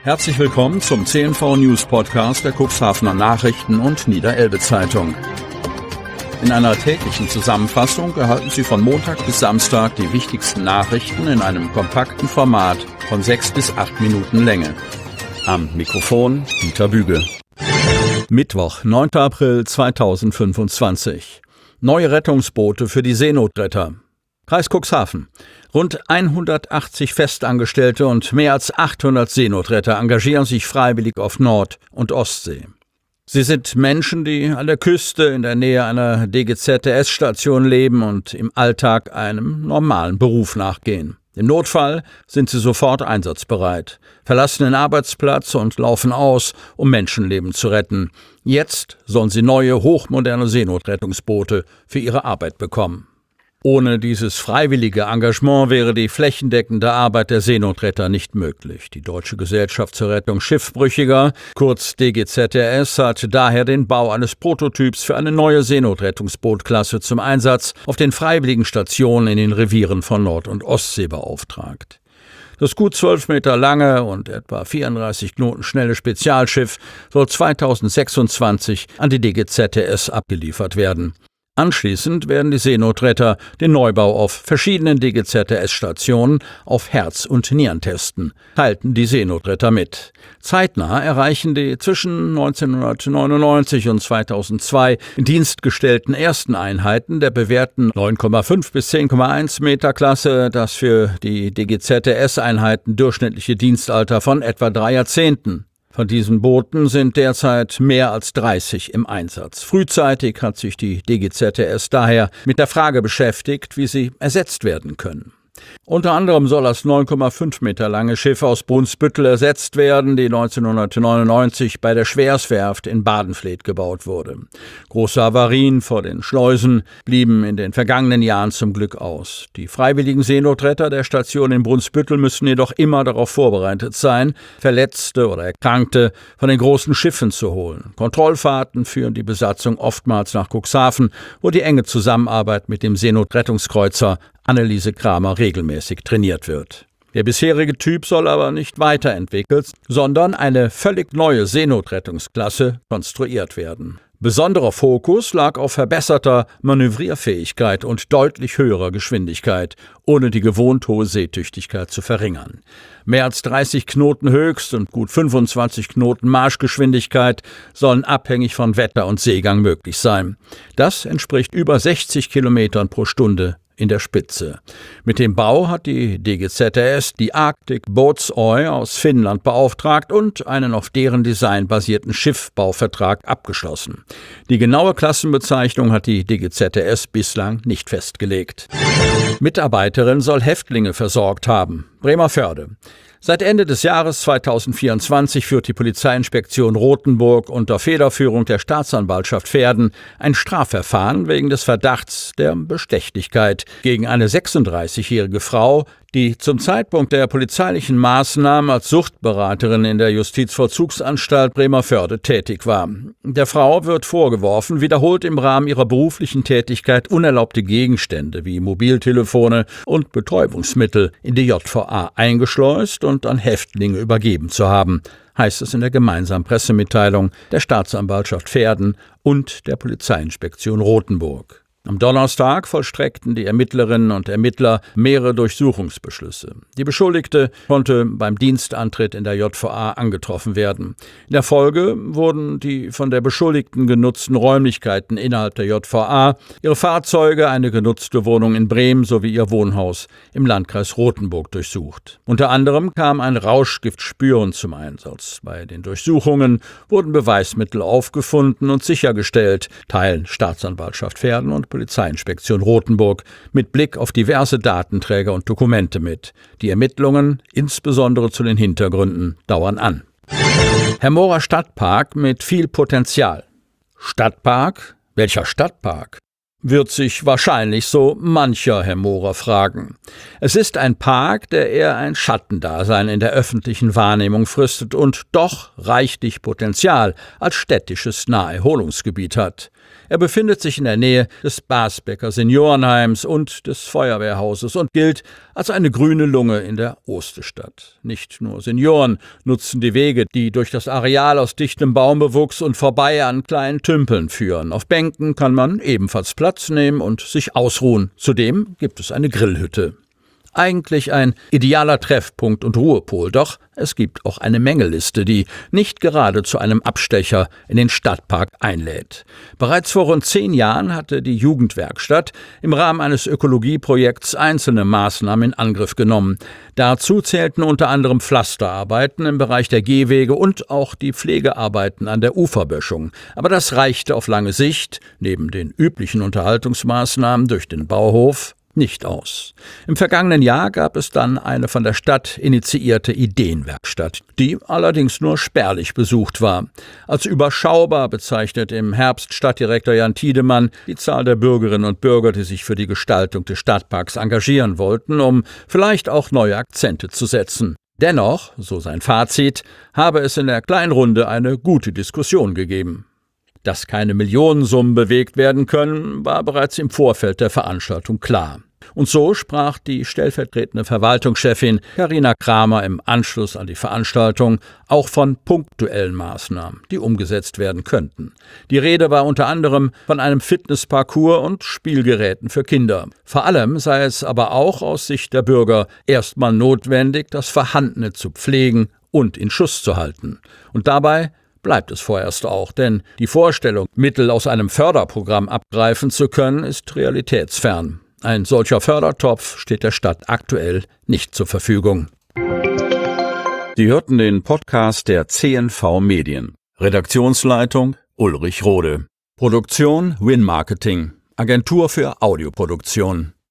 Herzlich willkommen zum CNV News Podcast der Cuxhavener Nachrichten und Niederelbe Zeitung. In einer täglichen Zusammenfassung erhalten Sie von Montag bis Samstag die wichtigsten Nachrichten in einem kompakten Format von 6 bis 8 Minuten Länge. Am Mikrofon Dieter Büge. Mittwoch, 9. April 2025. Neue Rettungsboote für die Seenotretter. Kreis Cuxhaven. Rund 180 Festangestellte und mehr als 800 Seenotretter engagieren sich freiwillig auf Nord- und Ostsee. Sie sind Menschen, die an der Küste in der Nähe einer DGZS-Station leben und im Alltag einem normalen Beruf nachgehen. Im Notfall sind sie sofort einsatzbereit, verlassen den Arbeitsplatz und laufen aus, um Menschenleben zu retten. Jetzt sollen sie neue, hochmoderne Seenotrettungsboote für ihre Arbeit bekommen. Ohne dieses freiwillige Engagement wäre die flächendeckende Arbeit der Seenotretter nicht möglich. Die Deutsche Gesellschaft zur Rettung Schiffbrüchiger, kurz DGZS, hat daher den Bau eines Prototyps für eine neue Seenotrettungsbootklasse zum Einsatz auf den freiwilligen Stationen in den Revieren von Nord- und Ostsee beauftragt. Das gut 12 Meter lange und etwa 34 Knoten schnelle Spezialschiff soll 2026 an die DGZS abgeliefert werden. Anschließend werden die Seenotretter den Neubau auf verschiedenen DGZS-Stationen auf Herz und Nieren testen, teilten die Seenotretter mit. Zeitnah erreichen die zwischen 1999 und 2002 in Dienst gestellten ersten Einheiten der bewährten 9,5 bis 10,1 Meter Klasse das für die DGZS-Einheiten durchschnittliche Dienstalter von etwa 3 Jahrzehnten. Von diesen Booten sind derzeit mehr als 30 im Einsatz. Frühzeitig hat sich die DGZS daher mit der Frage beschäftigt, wie sie ersetzt werden können. Unter anderem soll das 9,5 Meter lange Schiff aus Brunsbüttel ersetzt werden, die 1999 bei der Schwerswerft in Badenfleet gebaut wurde. Große Havarien vor den Schleusen blieben in den vergangenen Jahren zum Glück aus. Die freiwilligen Seenotretter der Station in Brunsbüttel müssen jedoch immer darauf vorbereitet sein, Verletzte oder Erkrankte von den großen Schiffen zu holen. Kontrollfahrten führen die Besatzung oftmals nach Cuxhaven, wo die enge Zusammenarbeit mit dem Seenotrettungskreuzer Anneliese Kramer regelmäßig trainiert wird. Der bisherige Typ soll aber nicht weiterentwickelt, sondern eine völlig neue Seenotrettungsklasse konstruiert werden. Besonderer Fokus lag auf verbesserter Manövrierfähigkeit und deutlich höherer Geschwindigkeit, ohne die gewohnt hohe Seetüchtigkeit zu verringern. Mehr als 30 Knoten Höchst- und gut 25 Knoten Marschgeschwindigkeit sollen abhängig von Wetter und Seegang möglich sein. Das entspricht über 60 Kilometern pro Stunde in der Spitze. Mit dem Bau hat die DGZS die Arctic Boats Oy aus Finnland beauftragt und einen auf deren Design basierten Schiffbauvertrag abgeschlossen. Die genaue Klassenbezeichnung hat die DGZS bislang nicht festgelegt. Mitarbeiterin soll Häftlinge versorgt haben. Bremervörde. Seit Ende des Jahres 2024 führt die Polizeiinspektion Rothenburg unter Federführung der Staatsanwaltschaft Verden ein Strafverfahren wegen des Verdachts der Bestechlichkeit gegen eine 36-jährige Frau, die zum Zeitpunkt der polizeilichen Maßnahmen als Suchtberaterin in der Justizvollzugsanstalt Bremervörde tätig war. Der Frau wird vorgeworfen, wiederholt im Rahmen ihrer beruflichen Tätigkeit unerlaubte Gegenstände wie Mobiltelefone und Betäubungsmittel in die JVA eingeschleust und an Häftlinge übergeben zu haben, heißt es in der gemeinsamen Pressemitteilung der Staatsanwaltschaft Verden und der Polizeiinspektion Rothenburg. Am Donnerstag vollstreckten die Ermittlerinnen und Ermittler mehrere Durchsuchungsbeschlüsse. Die Beschuldigte konnte beim Dienstantritt in der JVA angetroffen werden. In der Folge wurden die von der Beschuldigten genutzten Räumlichkeiten innerhalb der JVA, ihre Fahrzeuge, eine genutzte Wohnung in Bremen sowie ihr Wohnhaus im Landkreis Rothenburg durchsucht. Unter anderem kam ein Rauschgiftspüren zum Einsatz. Bei den Durchsuchungen wurden Beweismittel aufgefunden und sichergestellt, teilen Staatsanwaltschaft Verden und Polizeiinspektion Rothenburg mit Blick auf diverse Datenträger und Dokumente mit. Die Ermittlungen, insbesondere zu den Hintergründen, dauern an. Hermorer Stadtpark mit viel Potenzial. Stadtpark? Welcher Stadtpark? wird sich wahrscheinlich so mancher Herr Mohrer fragen. Es ist ein Park, der eher ein Schattendasein in der öffentlichen Wahrnehmung fristet und doch reichlich Potenzial als städtisches Naherholungsgebiet hat. Er befindet sich in der Nähe des Basbecker Seniorenheims und des Feuerwehrhauses und gilt als eine grüne Lunge in der Osterstadt. Nicht nur Senioren nutzen die Wege, die durch das Areal aus dichtem Baumbewuchs und vorbei an kleinen Tümpeln führen. Auf Bänken kann man ebenfalls Platz nehmen und sich ausruhen. Zudem gibt es eine Grillhütte. Eigentlich ein idealer Treffpunkt und Ruhepol, doch es gibt auch eine Mängelliste, die nicht gerade zu einem Abstecher in den Stadtpark einlädt. Bereits vor rund 10 Jahren hatte die Jugendwerkstatt im Rahmen eines Ökologieprojekts einzelne Maßnahmen in Angriff genommen. Dazu zählten unter anderem Pflasterarbeiten im Bereich der Gehwege und auch die Pflegearbeiten an der Uferböschung. Aber das reichte auf lange Sicht, neben den üblichen Unterhaltungsmaßnahmen durch den Bauhof, nicht aus. Im vergangenen Jahr gab es dann eine von der Stadt initiierte Ideenwerkstatt, die allerdings nur spärlich besucht war. Als überschaubar bezeichnet im Herbst Stadtdirektor Jan Tiedemann die Zahl der Bürgerinnen und Bürger, die sich für die Gestaltung des Stadtparks engagieren wollten, um vielleicht auch neue Akzente zu setzen. Dennoch, so sein Fazit, habe es in der Kleinrunde eine gute Diskussion gegeben. Dass keine Millionensummen bewegt werden können, war bereits im Vorfeld der Veranstaltung klar. Und so sprach die stellvertretende Verwaltungschefin Carina Kramer im Anschluss an die Veranstaltung auch von punktuellen Maßnahmen, die umgesetzt werden könnten. Die Rede war unter anderem von einem Fitnessparcours und Spielgeräten für Kinder. Vor allem sei es aber auch aus Sicht der Bürger erstmal notwendig, das Vorhandene zu pflegen und in Schuss zu halten. Und dabei bleibt es vorerst auch, denn die Vorstellung, Mittel aus einem Förderprogramm abgreifen zu können, ist realitätsfern. Ein solcher Fördertopf steht der Stadt aktuell nicht zur Verfügung. Sie hörten den Podcast der CNV Medien. Redaktionsleitung Ulrich Rode. Produktion Win Marketing, Agentur für Audioproduktion.